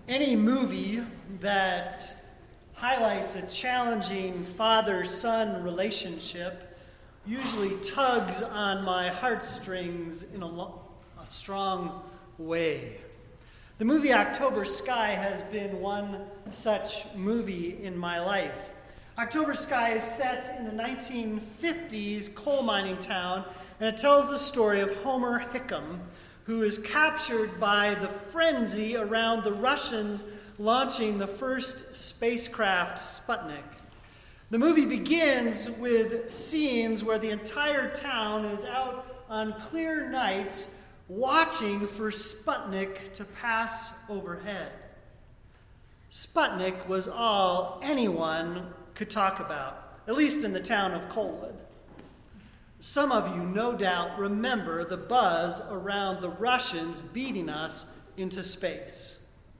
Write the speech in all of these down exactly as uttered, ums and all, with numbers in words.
Any movie that highlights a challenging father-son relationship usually tugs on my heartstrings in a, lo- a strong way. The movie October Sky has been one such movie in my life. October Sky is set in the nineteen fifties coal mining town, and it tells the story of Homer Hickam, who is captured by the frenzy around the Russians launching the first spacecraft, Sputnik. The movie begins with scenes where the entire town is out on clear nights watching for Sputnik to pass overhead. Sputnik was all anyone could talk about, at least in the town of Colwood. Some of you no doubt remember the buzz around the Russians beating us into space.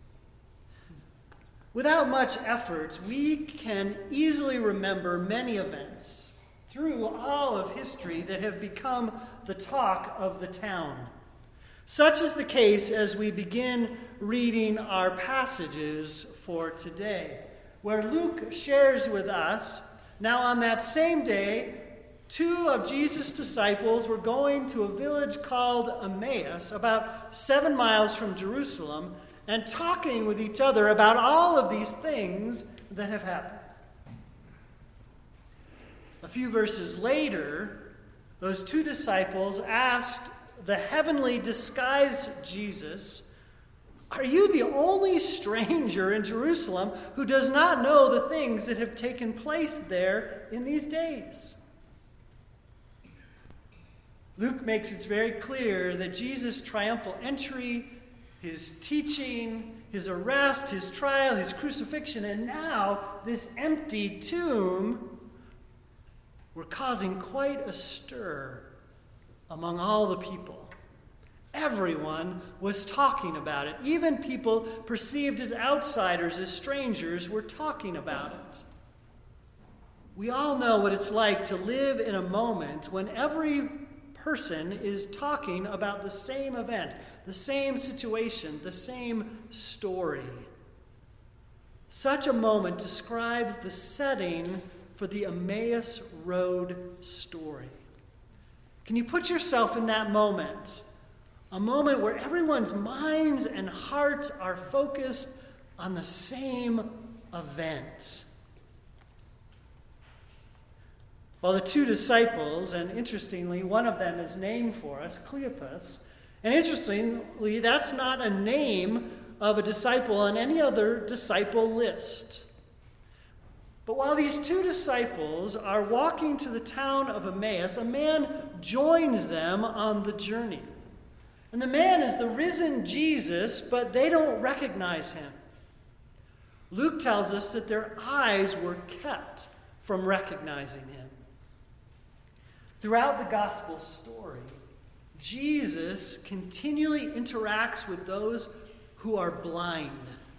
Without much effort, we can easily remember many events through all of history that have become the talk of the town. Such is the case as we begin reading our passages for today, where Luke shares with us, now on that same day, two of Jesus' disciples were going to a village called Emmaus, about seven miles from Jerusalem, and talking with each other about all of these things that have happened. A few verses later, those two disciples asked the heavenly disguised Jesus, "Are you the only stranger in Jerusalem who does not know the things that have taken place there in these days?" Luke makes it very clear that Jesus' triumphal entry, his teaching, his arrest, his trial, his crucifixion, and now this empty tomb were causing quite a stir among all the people. Everyone was talking about it. Even people perceived as outsiders, as strangers, were talking about it. We all know what it's like to live in a moment when every person is talking about the same event, the same situation, the same story. Such a moment describes the setting for the Emmaus Road story. Can you put yourself in that moment? A moment where everyone's minds and hearts are focused on the same event. Well, the two disciples, and interestingly, one of them is named for us, Cleopas. And interestingly, that's not a name of a disciple on any other disciple list. But while these two disciples are walking to the town of Emmaus, a man joins them on the journey. And the man is the risen Jesus, but they don't recognize him. Luke tells us that their eyes were kept from recognizing him. Throughout the gospel story, Jesus continually interacts with those who are blind.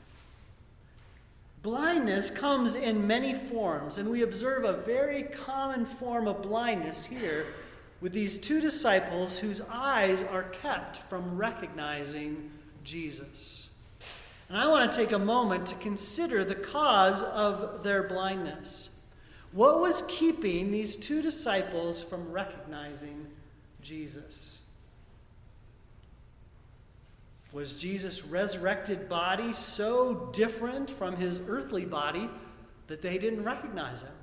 Blindness comes in many forms, and we observe a very common form of blindness here with these two disciples whose eyes are kept from recognizing Jesus. And I want to take a moment to consider the cause of their blindness. What was keeping these two disciples from recognizing Jesus? Was Jesus' resurrected body so different from his earthly body that they didn't recognize him?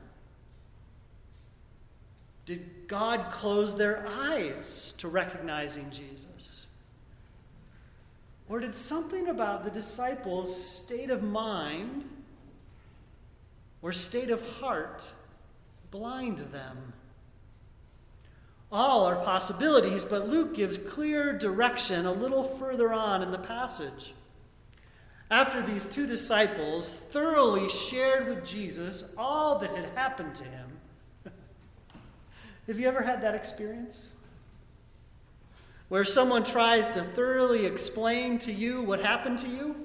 Did God close their eyes to recognizing Jesus? Or did something about the disciples' state of mind or state of heart blind them? All are possibilities, but Luke gives clear direction a little further on in the passage. After these two disciples thoroughly shared with Jesus all that had happened to him. Have you ever had that experience? Where someone tries to thoroughly explain to you what happened to you?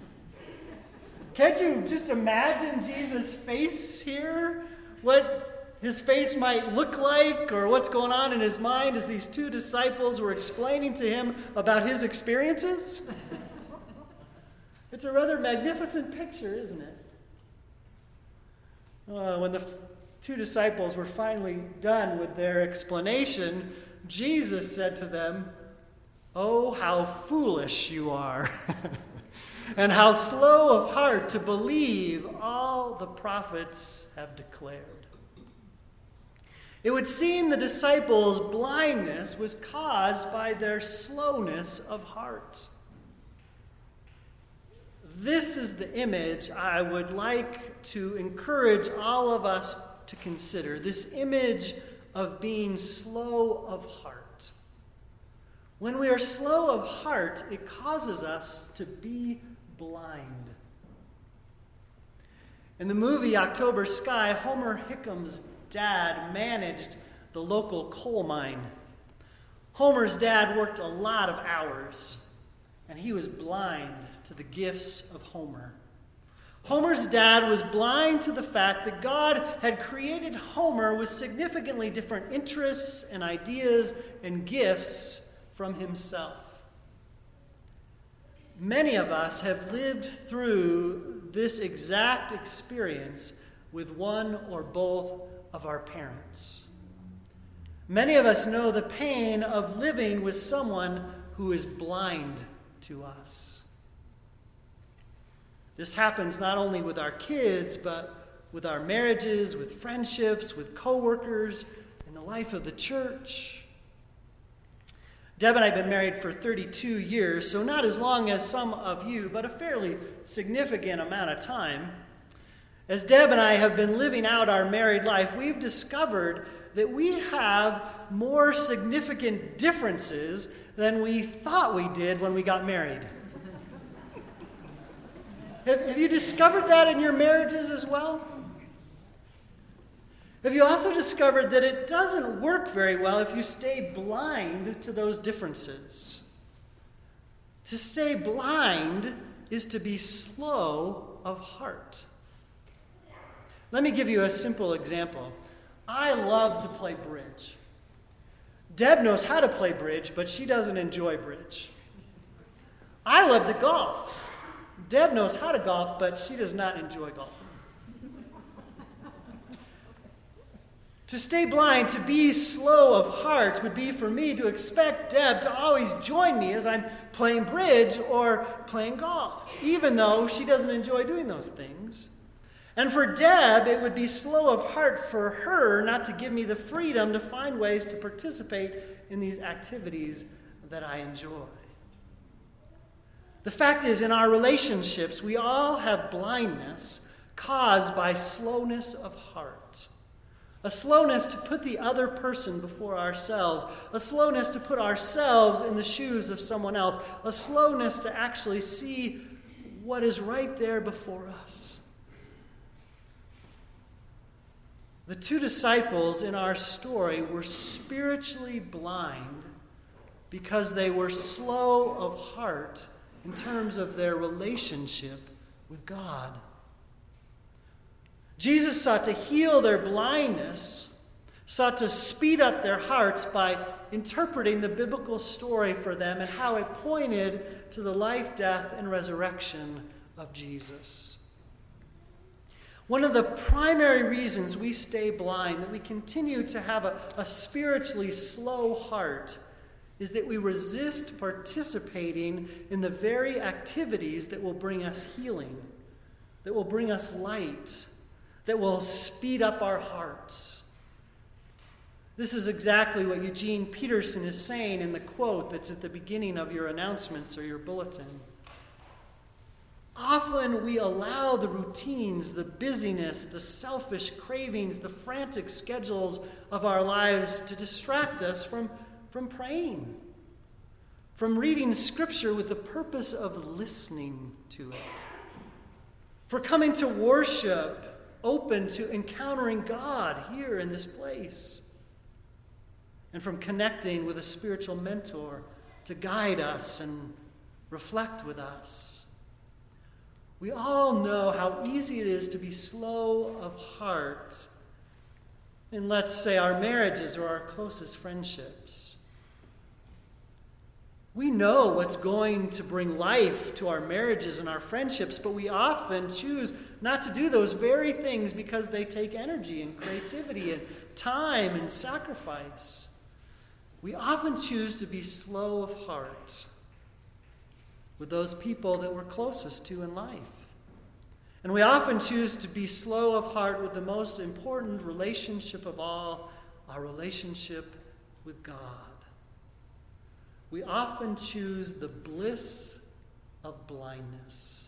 Can't you just imagine Jesus' face here? What his face might look like or what's going on in his mind as these two disciples were explaining to him about his experiences? It's a rather magnificent picture, isn't it? Uh, when the f- two disciples were finally done with their explanation, Jesus said to them, "Oh, how foolish you are, and how slow of heart to believe all the prophets have declared." It would seem the disciples' blindness was caused by their slowness of heart. This is the image I would like to encourage all of us to consider, this image of being slow of heart. When we are slow of heart, it causes us to be blind. In the movie October Sky, Homer Hickham's dad managed the local coal mine. Homer's dad worked a lot of hours, and he was blind to the gifts of Homer. Homer's dad was blind to the fact that God had created Homer with significantly different interests and ideas and gifts from himself. Many of us have lived through this exact experience with one or both of our parents. Many of us know the pain of living with someone who is blind to us. This happens not only with our kids, but with our marriages, with friendships, with coworkers, in the life of the church. Deb and I have been married for thirty-two years, so not as long as some of you, but a fairly significant amount of time. As Deb and I have been living out our married life, we've discovered that we have more significant differences than we thought we did when we got married. have, have you discovered that in your marriages as well? Have you also discovered that it doesn't work very well if you stay blind to those differences? To stay blind is to be slow of heart. Let me give you a simple example. I love to play bridge. Deb knows how to play bridge, but she doesn't enjoy bridge. I love to golf. Deb knows how to golf, but she does not enjoy golfing. To stay blind, to be slow of heart, would be for me to expect Deb to always join me as I'm playing bridge or playing golf, even though she doesn't enjoy doing those things. And for Deb, it would be slow of heart for her not to give me the freedom to find ways to participate in these activities that I enjoy. The fact is, in our relationships, we all have blindness caused by slowness of heart. A slowness to put the other person before ourselves. A slowness to put ourselves in the shoes of someone else. A slowness to actually see what is right there before us. The two disciples in our story were spiritually blind because they were slow of heart in terms of their relationship with God. Jesus sought to heal their blindness, sought to speed up their hearts by interpreting the biblical story for them and how it pointed to the life, death, and resurrection of Jesus. One of the primary reasons we stay blind, that we continue to have a, a spiritually slow heart, is that we resist participating in the very activities that will bring us healing, that will bring us light, that will speed up our hearts. This is exactly what Eugene Peterson is saying in the quote that's at the beginning of your announcements or your bulletin. Often we allow the routines, the busyness, the selfish cravings, the frantic schedules of our lives to distract us from, from praying, from reading Scripture with the purpose of listening to it, for coming to worship open to encountering God here in this place, and from connecting with a spiritual mentor to guide us and reflect with us. We all know how easy it is to be slow of heart in, let's say, our marriages or our closest friendships. We know what's going to bring life to our marriages and our friendships, but we often choose not to do those very things because they take energy and creativity and time and sacrifice. We often choose to be slow of heart with those people that we're closest to in life. And we often choose to be slow of heart with the most important relationship of all, our relationship with God. We often choose the bliss of blindness.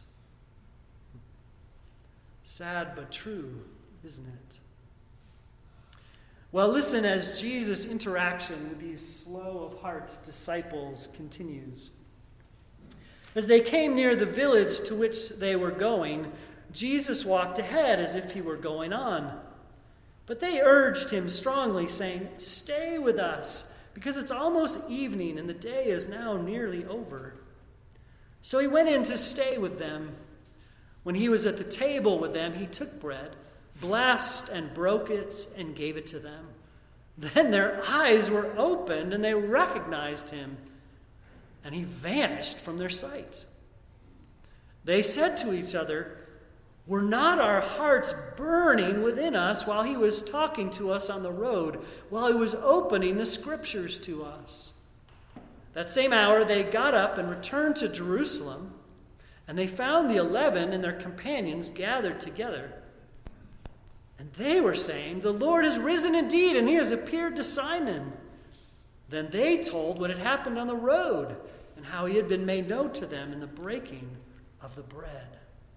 Sad but true, isn't it? Well, listen as Jesus' interaction with these slow of heart disciples continues. As they came near the village to which they were going, Jesus walked ahead as if he were going on. But they urged him strongly, saying, "Stay with us, because it's almost evening and the day is now nearly over." So he went in to stay with them. When he was at the table with them, he took bread, blessed and broke it, and gave it to them. Then their eyes were opened and they recognized him, and he vanished from their sight. They said to each other, "Were not our hearts burning within us while he was talking to us on the road, while he was opening the scriptures to us?" That same hour they got up and returned to Jerusalem, and they found the eleven and their companions gathered together. And they were saying, "The Lord has risen indeed, and he has appeared to Simon." Then they told what had happened on the road and how he had been made known to them in the breaking of the bread.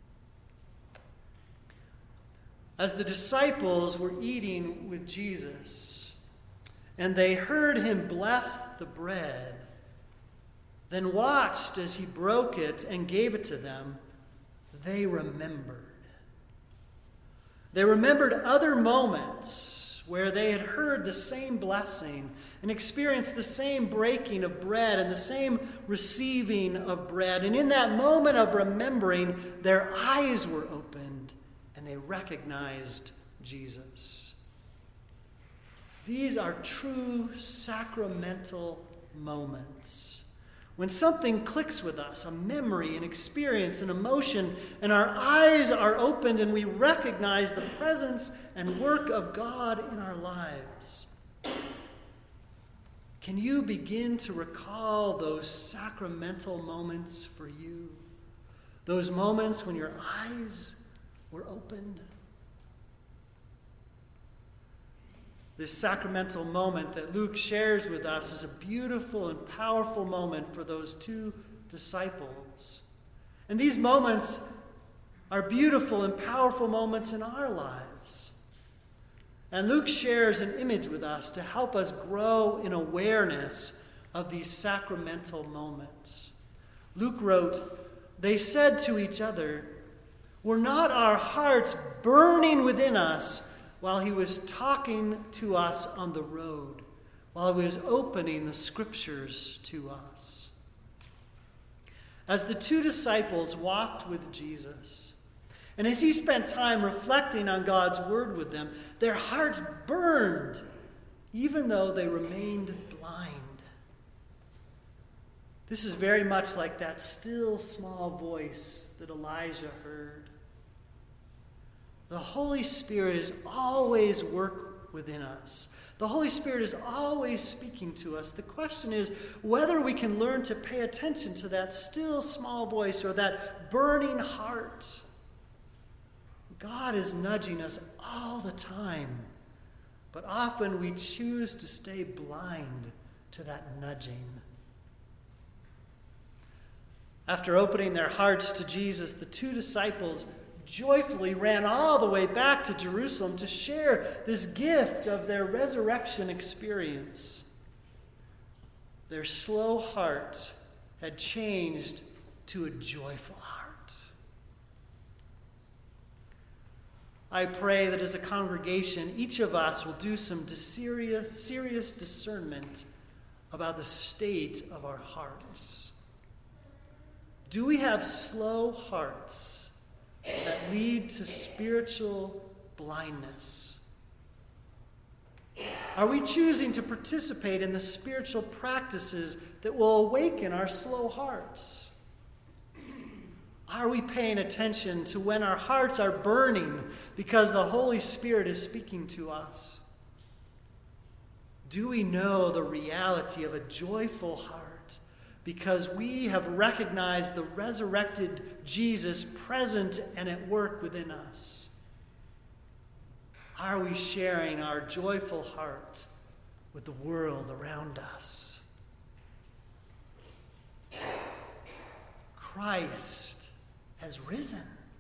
As the disciples were eating with Jesus, and they heard him bless the bread, then watched as he broke it and gave it to them, they remembered. They remembered other moments where they had heard the same blessing and experienced the same breaking of bread and the same receiving of bread. And in that moment of remembering, their eyes were opened and they recognized Jesus. These are true sacramental moments. When something clicks with us, a memory, an experience, an emotion, and our eyes are opened and we recognize the presence and work of God in our lives. Can you begin to recall those sacramental moments for you? Those moments when your eyes were opened? This sacramental moment that Luke shares with us is a beautiful and powerful moment for those two disciples. And these moments are beautiful and powerful moments in our lives. And Luke shares an image with us to help us grow in awareness of these sacramental moments. Luke wrote, "They said to each other, 'Were not our hearts burning within us while he was talking to us on the road, while he was opening the scriptures to us?'" As the two disciples walked with Jesus, and as he spent time reflecting on God's word with them, their hearts burned, even though they remained blind. This is very much like that still small voice that Elijah heard. The Holy Spirit is always work within us. The Holy Spirit is always speaking to us. The question is whether we can learn to pay attention to that still small voice or that burning heart. God is nudging us all the time, but often we choose to stay blind to that nudging. After opening their hearts to Jesus, the two disciples joyfully ran all the way back to Jerusalem to share this gift of their resurrection experience. Their slow heart had changed to a joyful heart. I pray that as a congregation, each of us will do some serious, serious discernment about the state of our hearts. Do we have slow hearts that lead to spiritual blindness? Are we choosing to participate in the spiritual practices that will awaken our slow hearts? Are we paying attention to when our hearts are burning because the Holy Spirit is speaking to us? Do we know the reality of a joyful heart because we have recognized the resurrected Jesus present and at work within us? Are we sharing our joyful heart with the world around us? Christ has risen.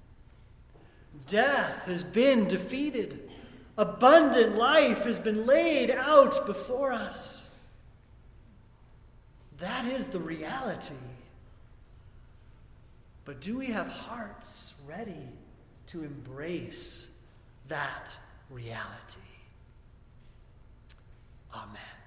Death has been defeated. Abundant life has been laid out before us. That is the reality. But do we have hearts ready to embrace that reality? Amen.